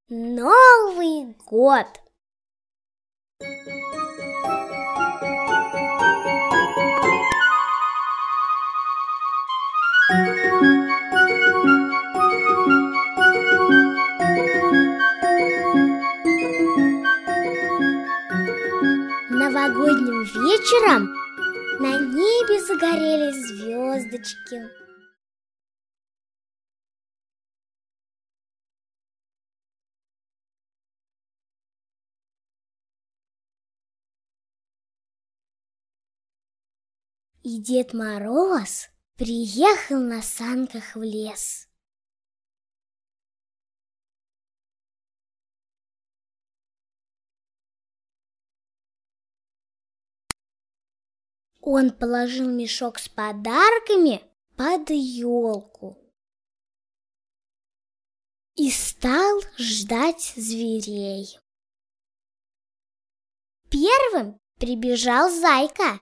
Новый год! Новогодним вечером на небе загорелись звездочки. И Дед Мороз приехал на санках в лес. Он положил мешок с подарками под елку и стал ждать зверей. Первым прибежал Зайка.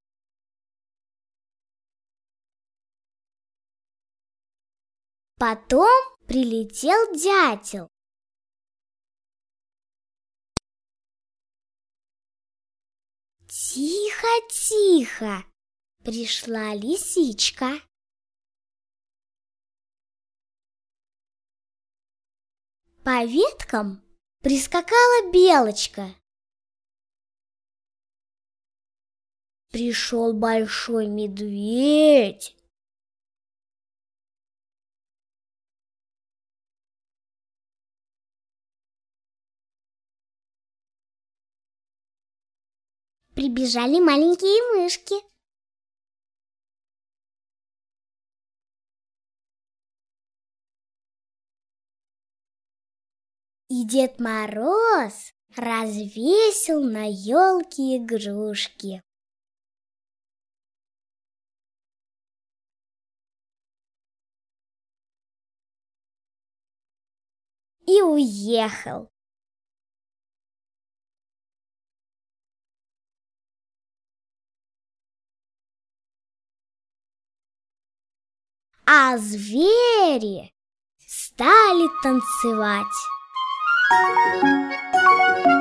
Потом прилетел Дятел. Тихо, тихо, пришла Лисичка. По веткам прискакала Белочка. Пришел большой медведь. Прибежали маленькие мышки. И Дед Мороз развесил на елке игрушки. И уехал. А звери стали танцевать.